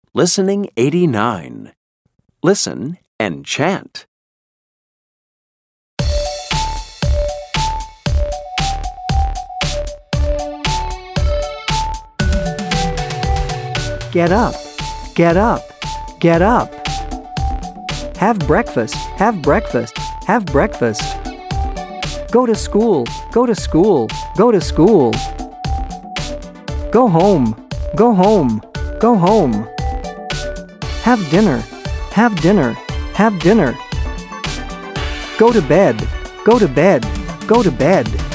Listening 89. Listen and chant. Get up, get up, get up. Have breakfast, have breakfast, have breakfast. Go to school, go to school, go to school. Go home, go home, go home. Have dinner, have dinner, have dinner. Go to bed, go to bed, go to bed.